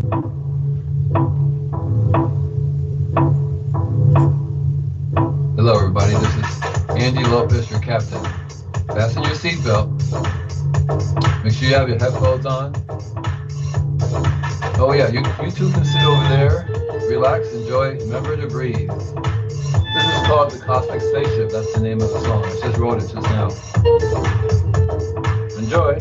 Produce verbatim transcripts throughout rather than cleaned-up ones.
Hello, everybody. This is Andy Lopez, your captain. Fasten your seatbelt. Make sure you have your headphones on. Oh, yeah, you, you two can sit over there, relax, enjoy, remember to breathe. This is called The Cosmic Spaceship. That's the name of the song. I just wrote it just now. Enjoy.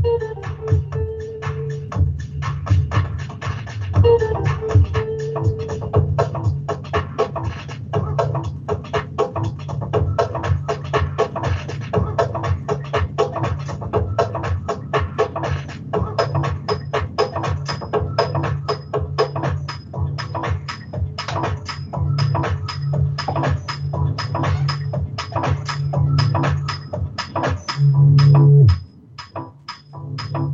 Thank you.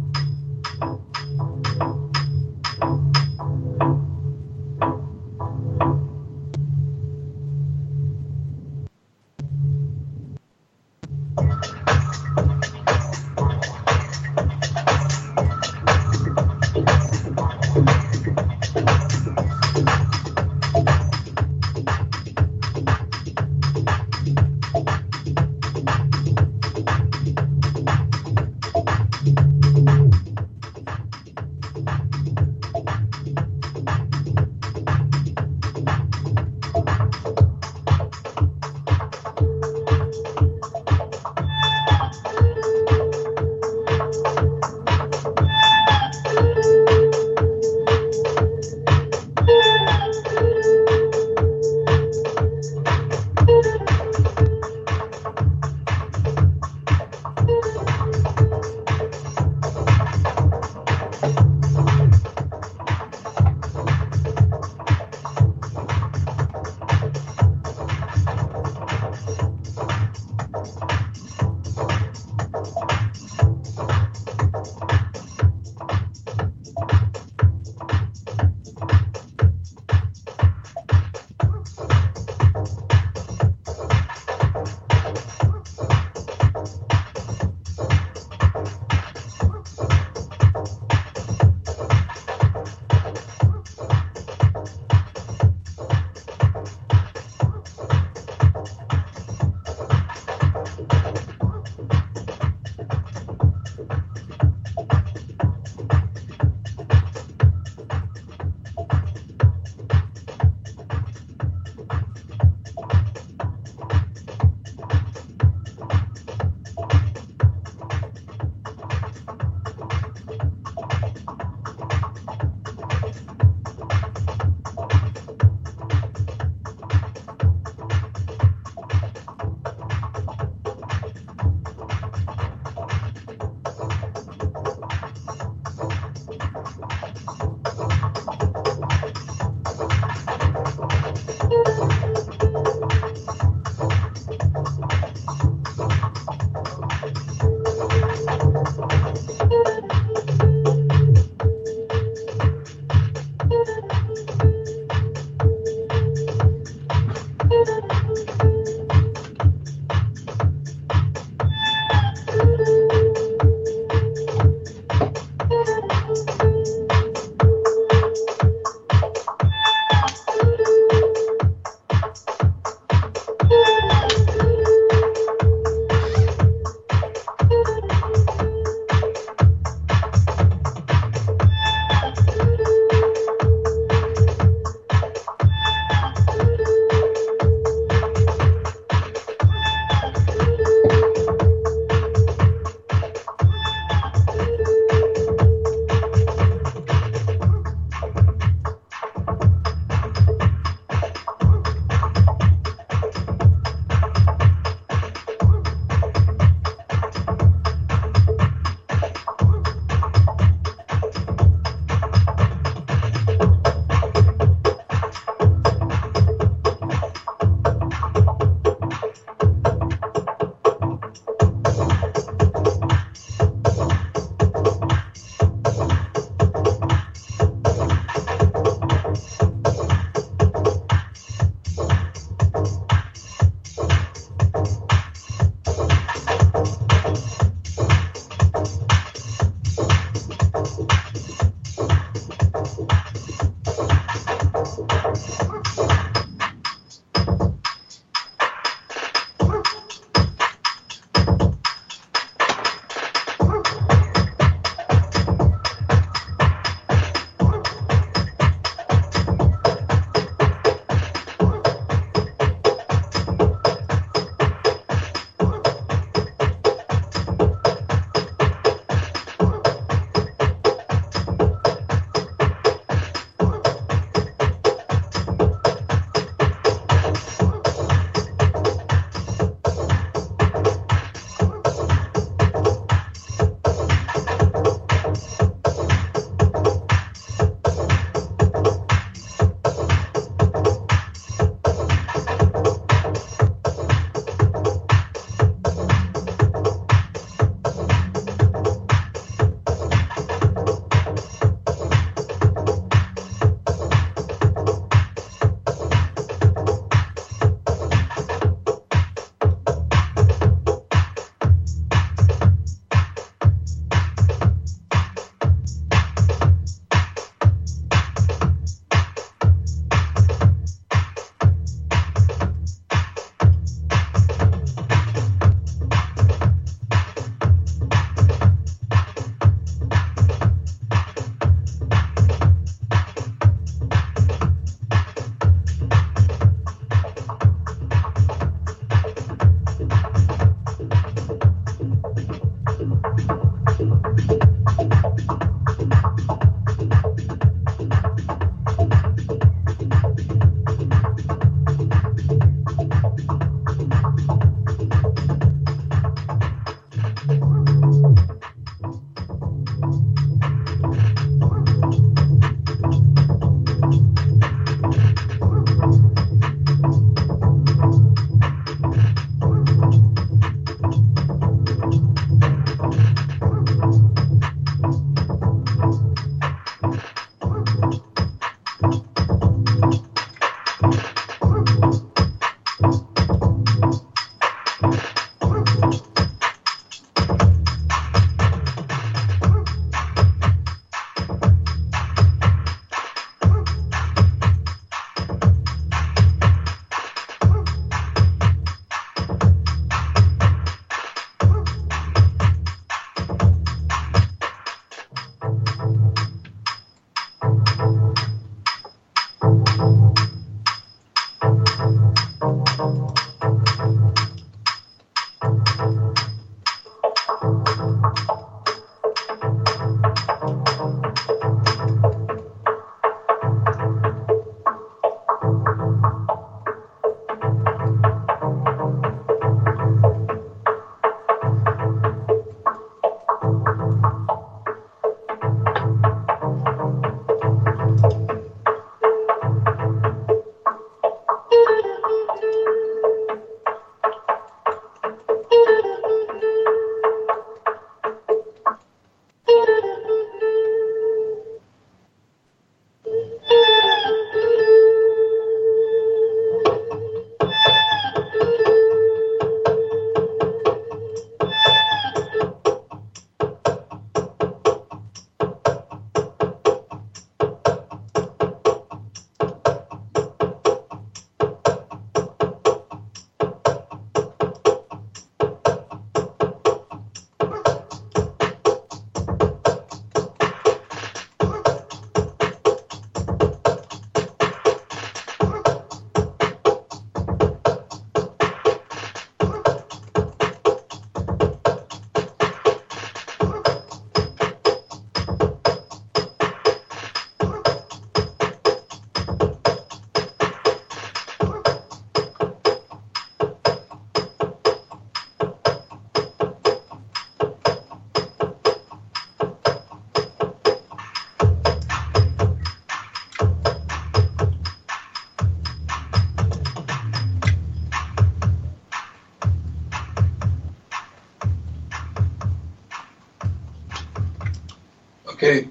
Okay.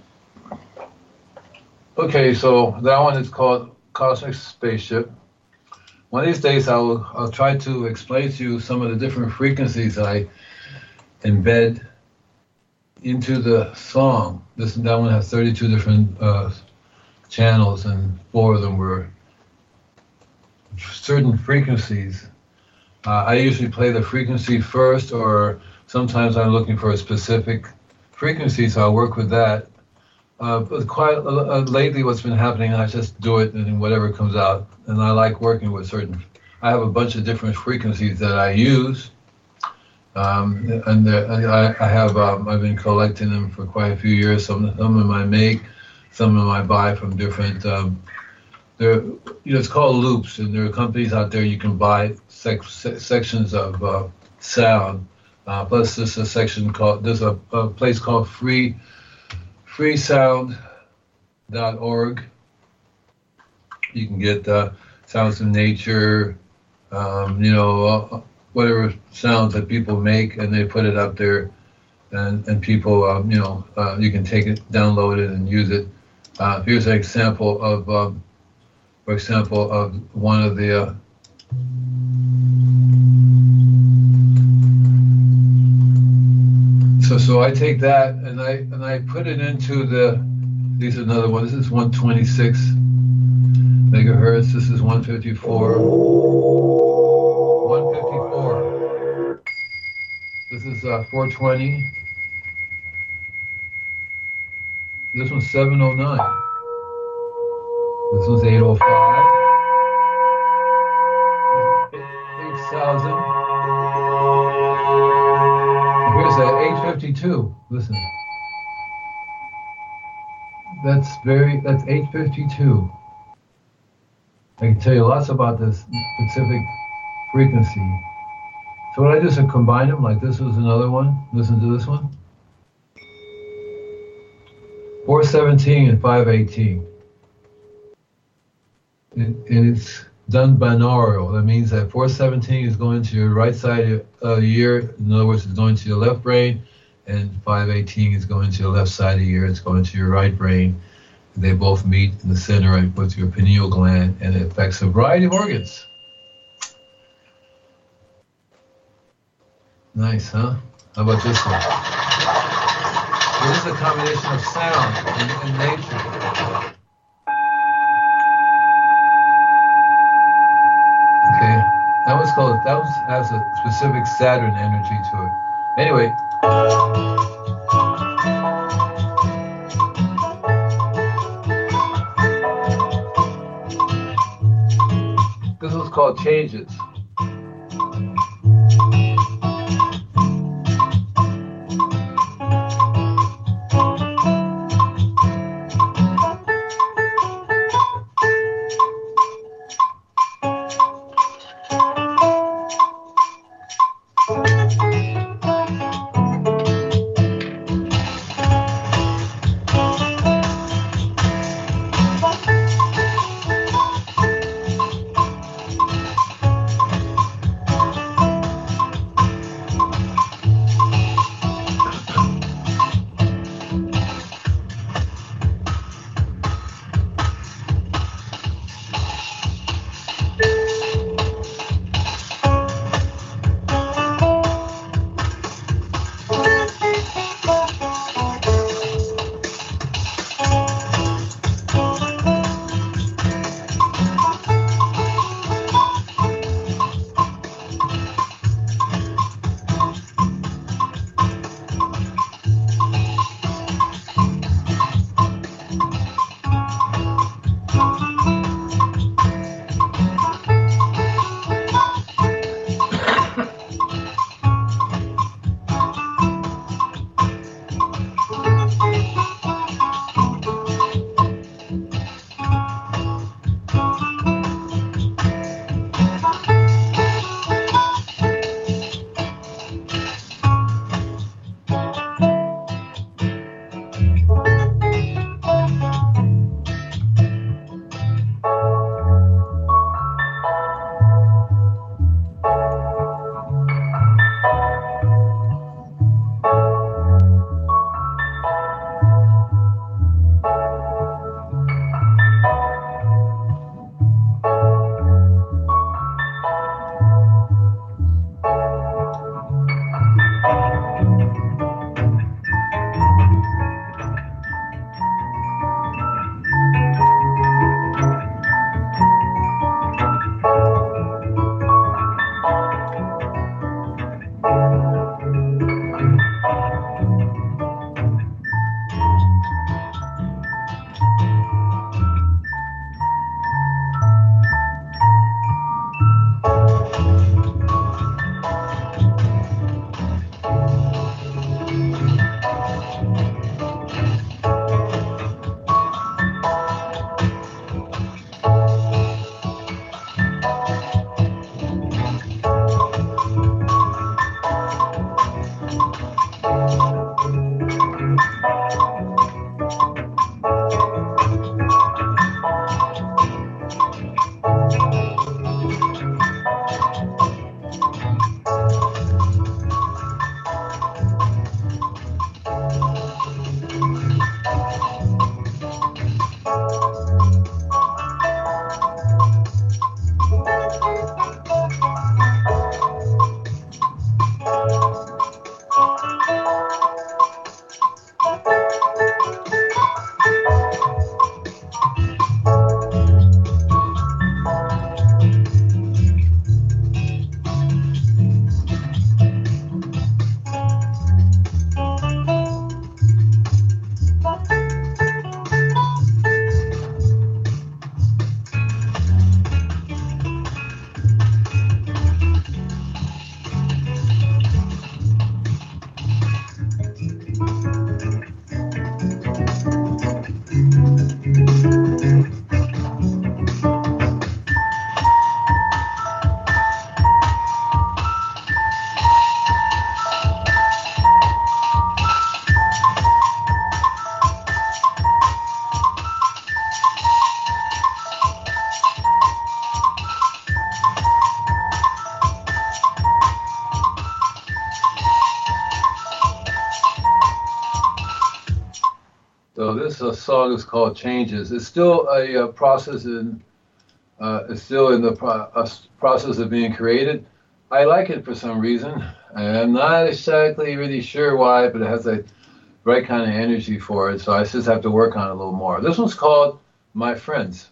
Okay, so that one is called Cosmic Spaceship. One of these days I'll, I'll try to explain to you some of the different frequencies I embed into the song. This that one has thirty-two different uh, channels, and four of them were certain frequencies. Uh, I usually play the frequency first, or sometimes I'm looking for a specific frequency, so I'll work with that. Uh, but quite uh, lately, what's been happening, I just do it and whatever comes out. And I like working with certain. I have a bunch of different frequencies that I use, um, and I, I have. Um, I've been collecting them for quite a few years. Some, some of them I make, some of them I buy from different. Um, there, you know, it's called loops, and there are companies out there you can buy sec- sections of uh, sound. Uh, plus, there's a section called. There's a, a place called Free. freesound dot org. You can get uh, sounds of nature, um, you know, uh, whatever sounds that people make, and they put it up there, and, and people, um, you know, uh, you can take it, download it, and use it. Uh, here's an example of, um, for example, of one of the. Uh, So, so I take that and I and I put it into the. These are another one. This is one twenty-six megahertz. This is one fifty-four. one fifty-four. This is uh, four twenty. This one's seven oh nine. This one's eight oh five. eight thousand. Here's a eight fifty-two. Listen. That's very, that's eight fifty-two. I can tell you lots about this specific frequency. So what I do is I combine them, like this was another one. Listen to this one. four seventeen and five eighteen. And, and it's done binaural. That means that four seventeen is going to your right side of the ear. In other words, it's going to your left brain, and five eighteen is going to your left side of the ear. It's going to your right brain. They both meet in the center with your pineal gland, and it affects a variety of organs. Nice, huh? How about this one? So this is a combination of sound and, and nature. That was called, that was, has a specific Saturn energy to it. Anyway. This was called Changes. So this uh, song is called Changes. It's still a uh, process in, uh, it's still in the pro- uh, process of being created. I like it for some reason. I'm not exactly really sure why, but it has a right kind of energy for it. So I just have to work on it a little more. This one's called My Friends.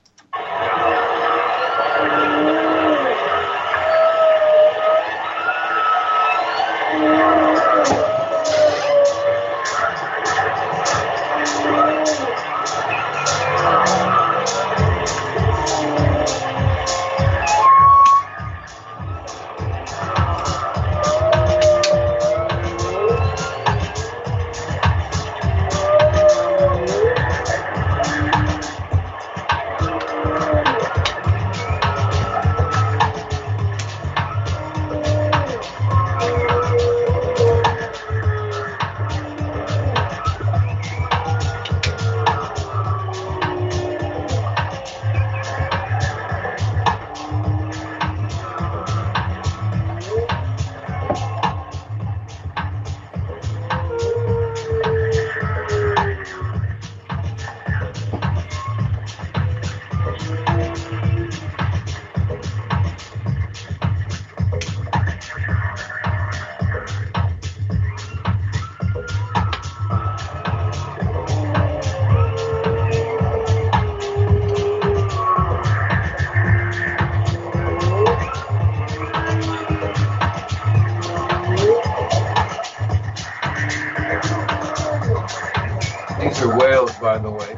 These are whales, by the way.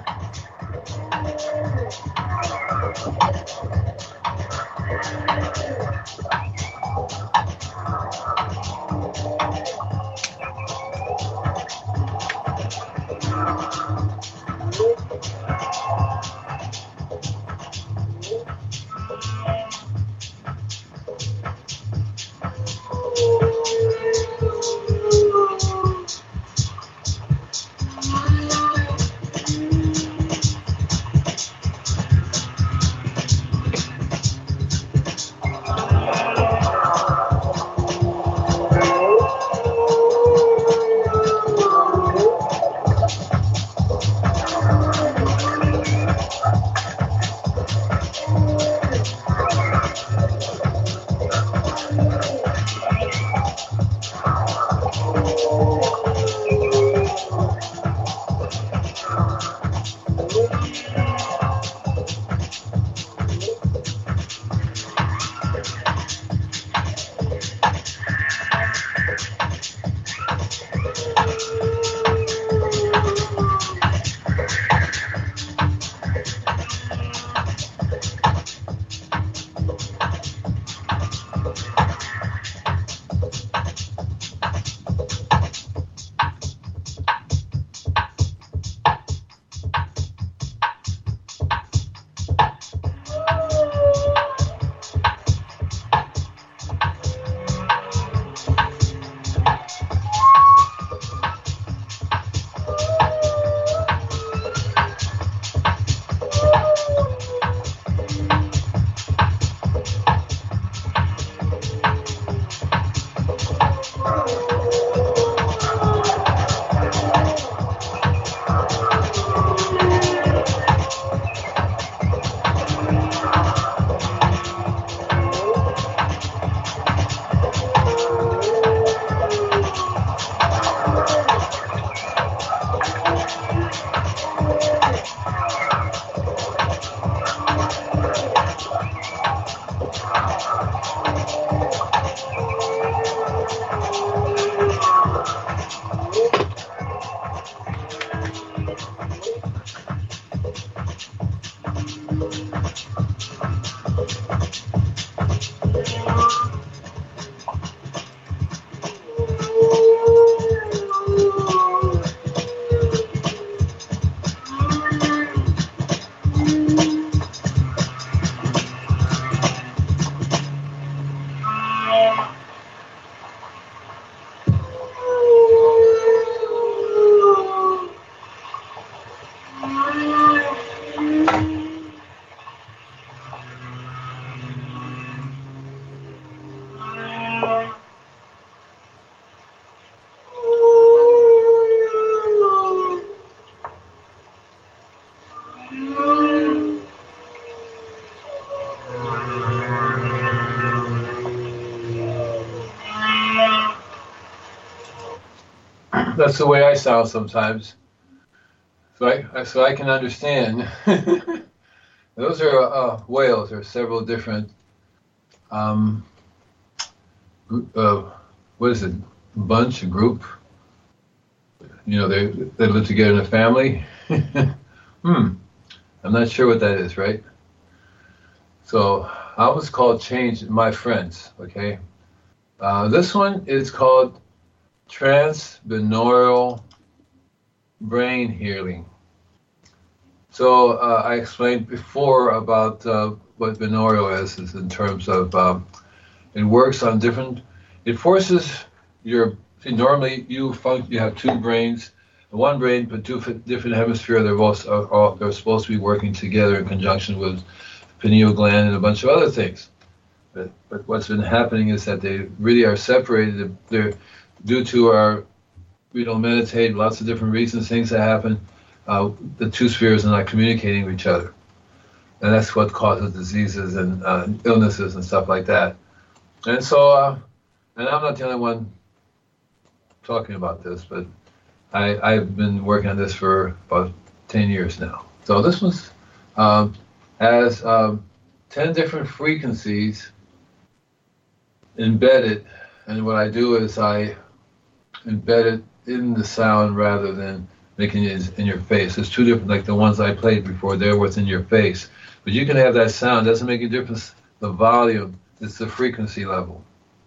That's the way I sound sometimes. So I, so I can understand. Those are uh, whales. There are several different, um, uh, what is it, bunch, a group? You know, they they live together in a family. hmm, I'm not sure what that is, right? So I was called Change My Friends, okay? Uh, this one is called Transbinaural Brain Healing. So uh, I explained before about uh, what binaural is, is in terms of um, it works on different. It forces your. See, normally you func, you have two brains, one brain but two different hemispheres. They're both are, are, they're supposed to be working together in conjunction with pineal gland and a bunch of other things. But, but what's been happening is that they really are separated. They're due to our we don't meditate, lots of different reasons, things that happen. Uh, the two spheres are not communicating with each other. And that's what causes diseases and uh, illnesses and stuff like that. And so, uh, and I'm not the only one talking about this, but I, I've been working on this for about ten years now. So this one's um, has um, ten different frequencies embedded. And what I do is I embed it in the sound rather than making it in your face. There's two different, like the ones I played before, they're what's in your face. But you can have that sound, doesn't make a difference, the volume, it's the frequency level.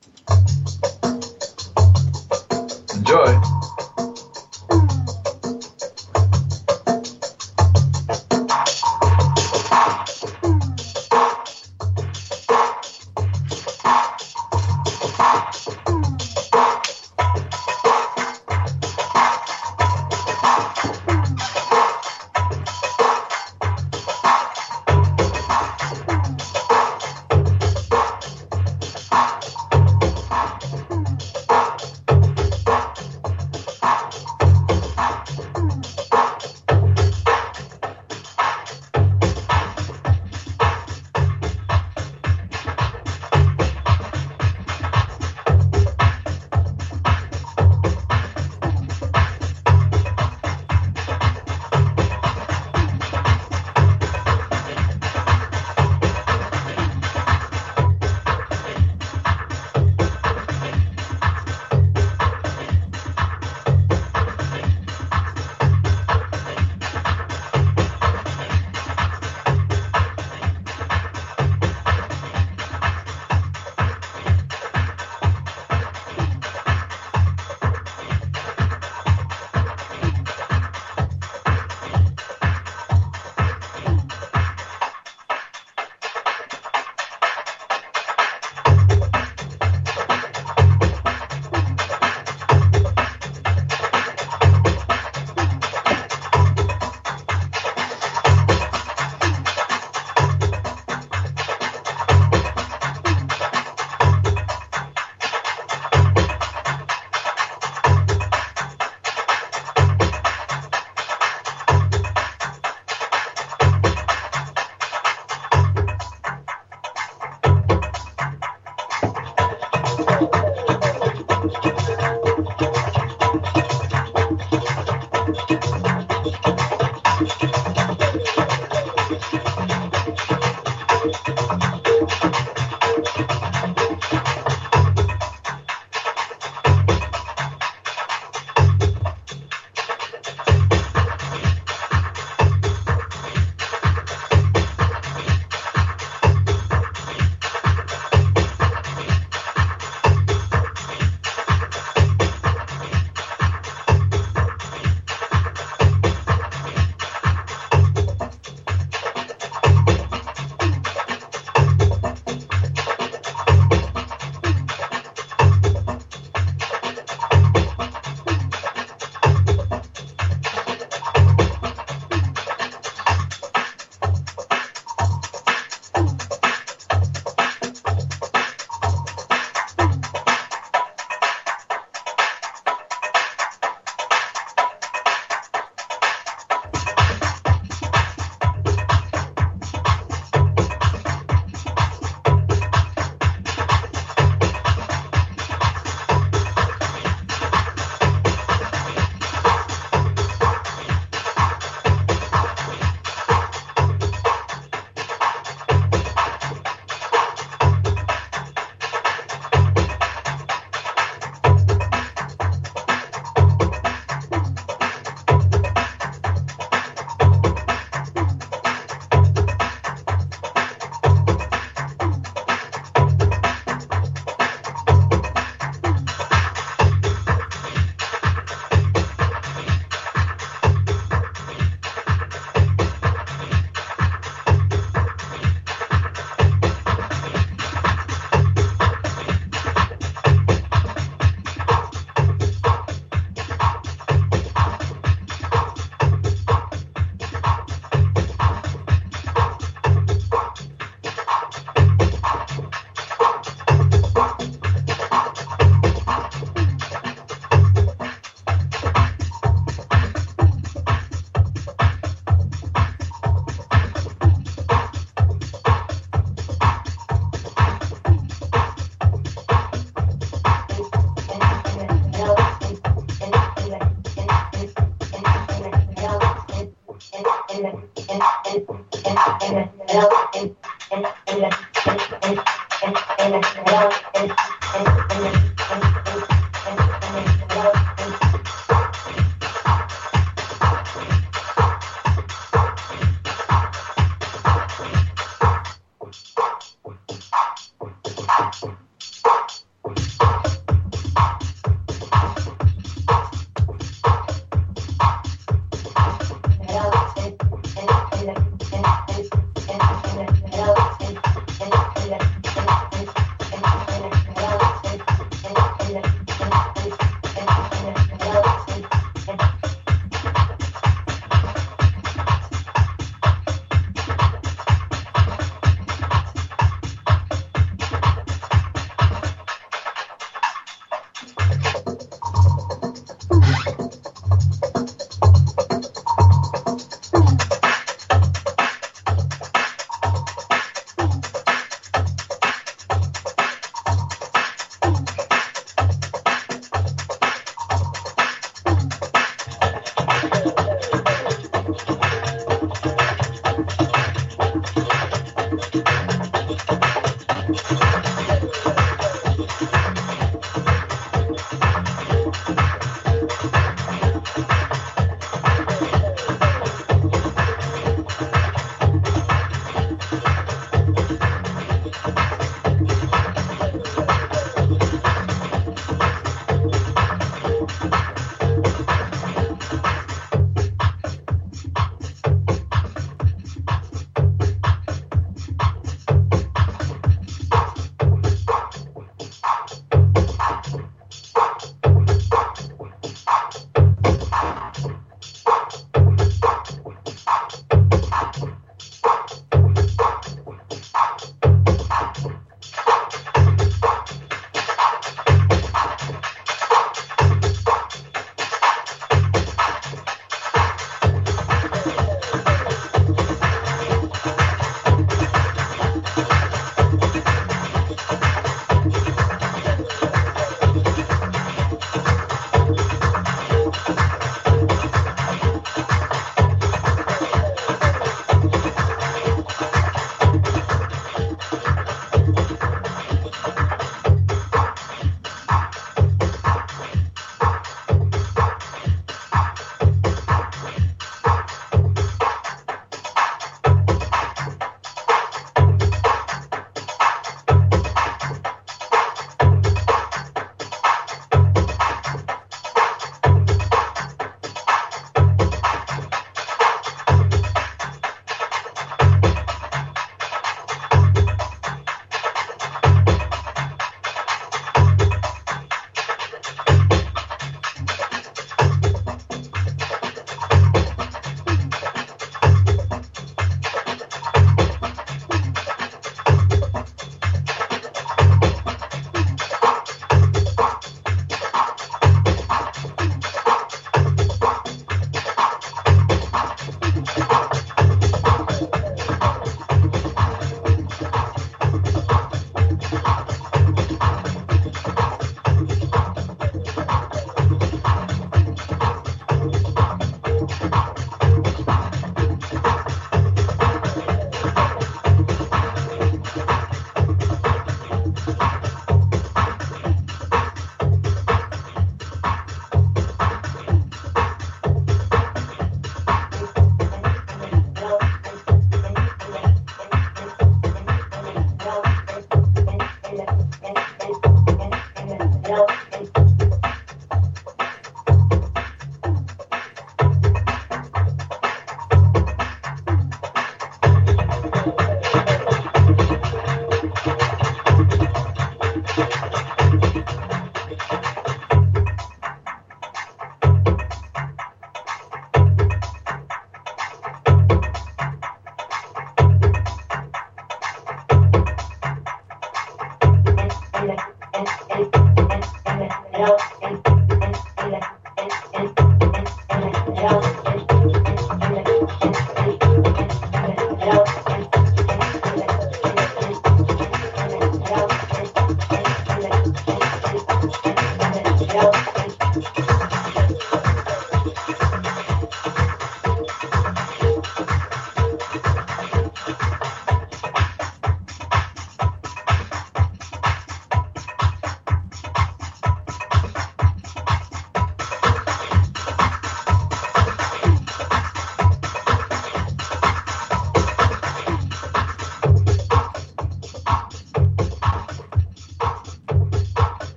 Enjoy. Yeah.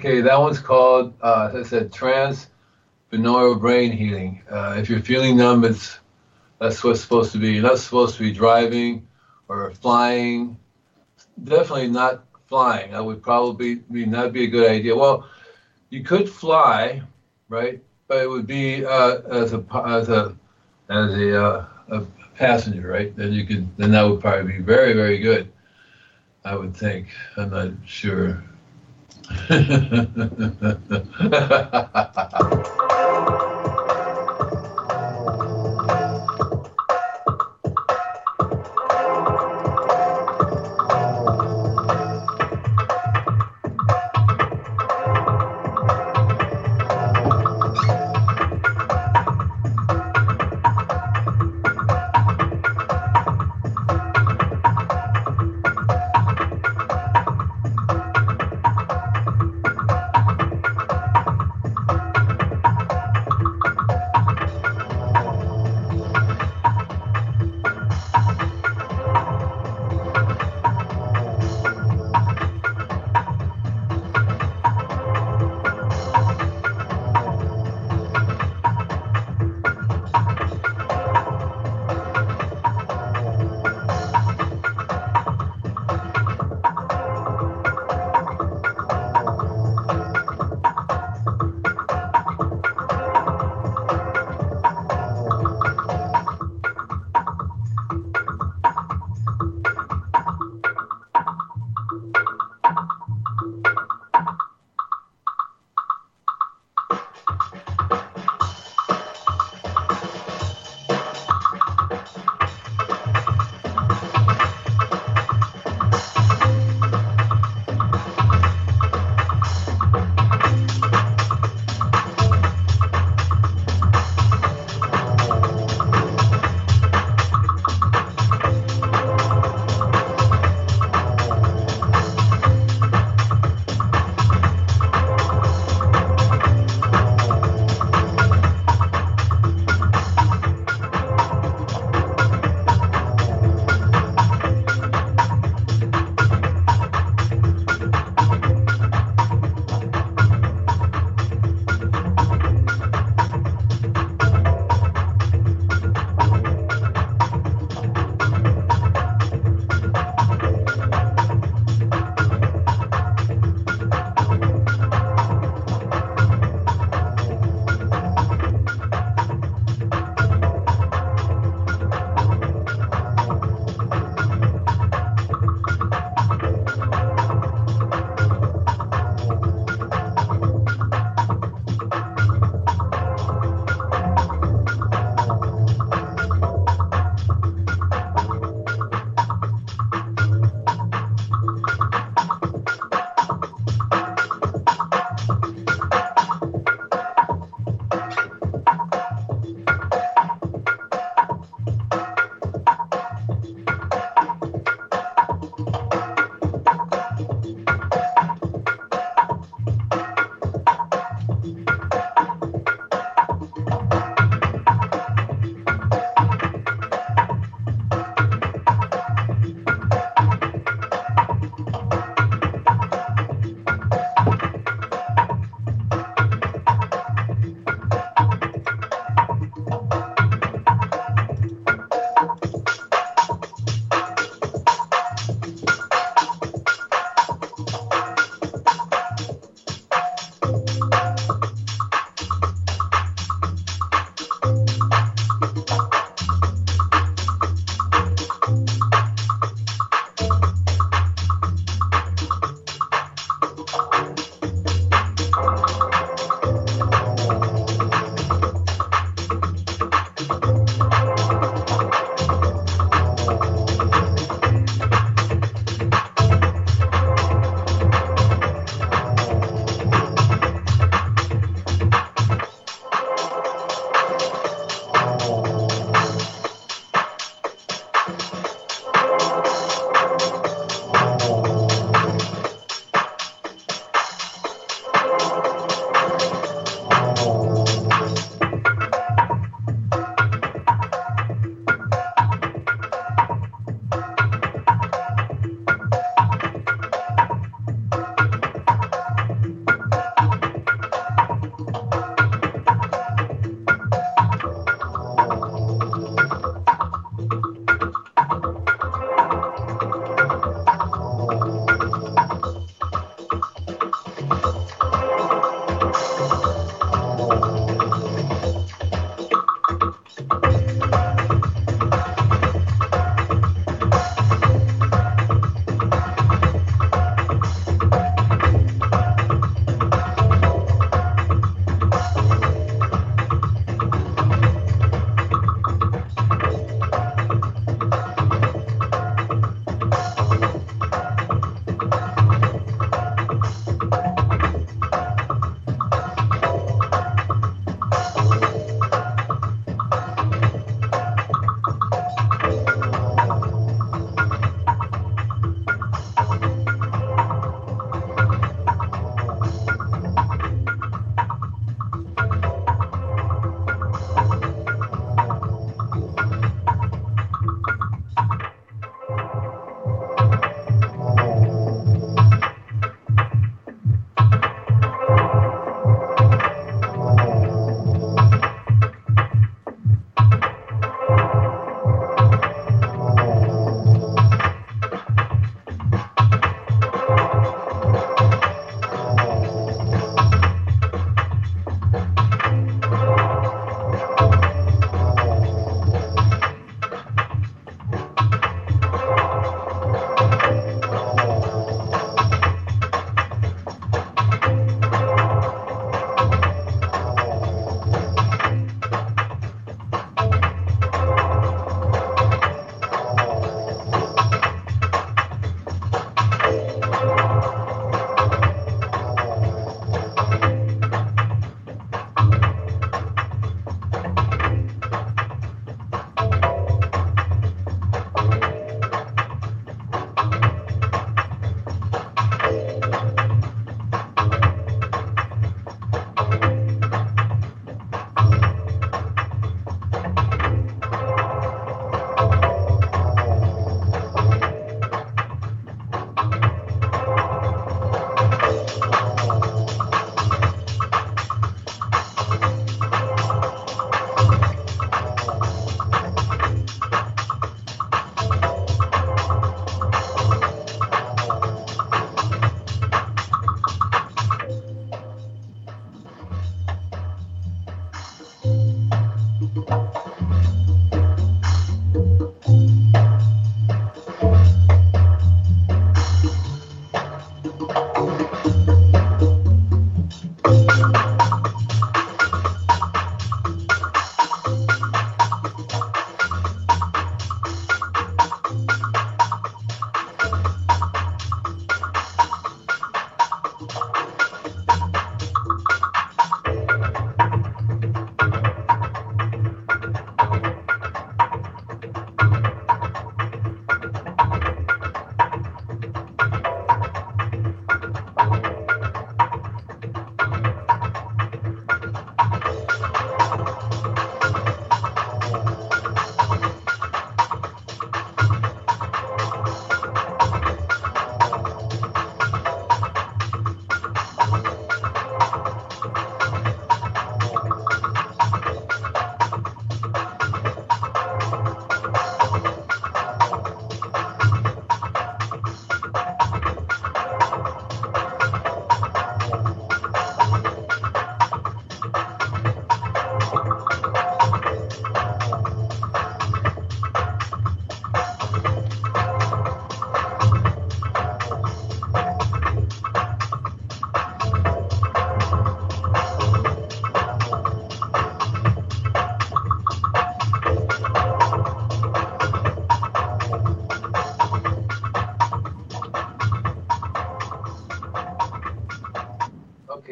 Okay, that one's called, uh, as I said, trans-binaural brain healing. Uh, if you're feeling numb, it's that's what's supposed to be. You're not supposed to be driving or flying. Definitely not flying. That would probably be not be a good idea. Well, you could fly, right? But it would be uh, as a as a as a, uh, a passenger, right? Then you could then that would probably be very very good. I would think. I'm not sure.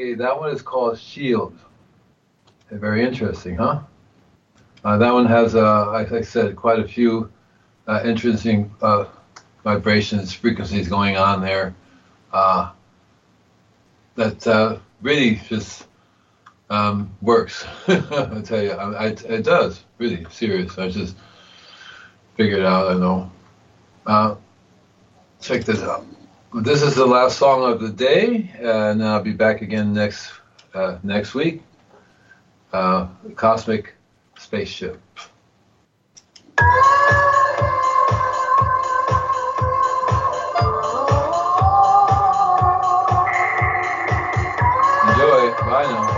Okay, that one is called Shield. Very interesting, huh? Uh, that one has, uh, like I said, quite a few uh, interesting uh, vibrations, frequencies going on there. Uh, that uh, really just um, works. I tell you, I, I, it does, really, serious. I just figured it out, I know. Uh, check this out. This is the last song of the day, and I'll be back again next uh, next week. Uh, Cosmic Spaceship. Enjoy. Bye now.